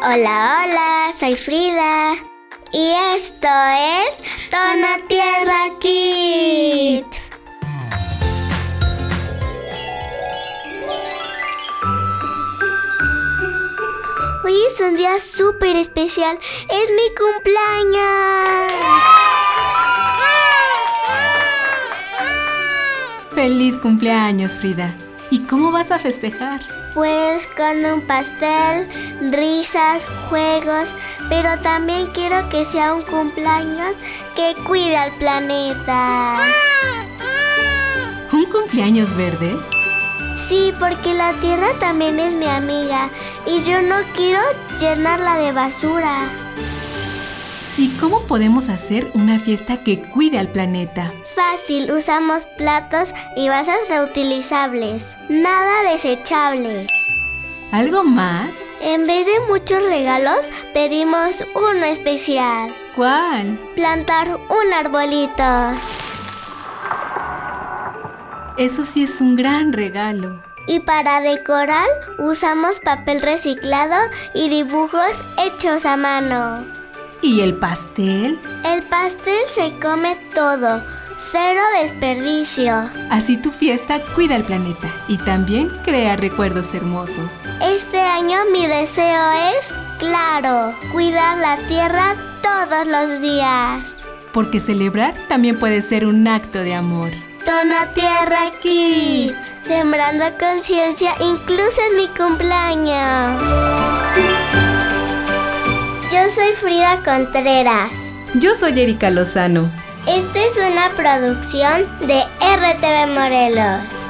Hola, hola, soy Frida y esto es Dona Tierra Kids. Hoy es un día súper especial, es mi cumpleaños. ¡Feliz cumpleaños, Frida! ¿Y cómo vas a festejar? Pues con un pastel, risas, juegos, pero también quiero que sea un cumpleaños que cuide al planeta. ¿Un cumpleaños verde? Sí, porque la tierra también es mi amiga y yo no quiero llenarla de basura. ¿Y cómo podemos hacer una fiesta que cuide al planeta? Fácil, usamos platos y vasos reutilizables, nada desechable. ¿Algo más? En vez de muchos regalos, pedimos uno especial. ¿Cuál? Plantar un arbolito. Eso sí es un gran regalo. Y para decorar, usamos papel reciclado y dibujos hechos a mano. ¿Y el pastel? El pastel se come todo, cero desperdicio. Así tu fiesta cuida al planeta y también crea recuerdos hermosos. Este año mi deseo es, claro, cuidar la tierra todos los días. Porque celebrar también puede ser un acto de amor. Dona Tierra Kids, sembrando conciencia incluso en mi cumpleaños. Yo soy Frida Contreras. Yo soy Erika Lozano. Esta es una producción de RTV Morelos.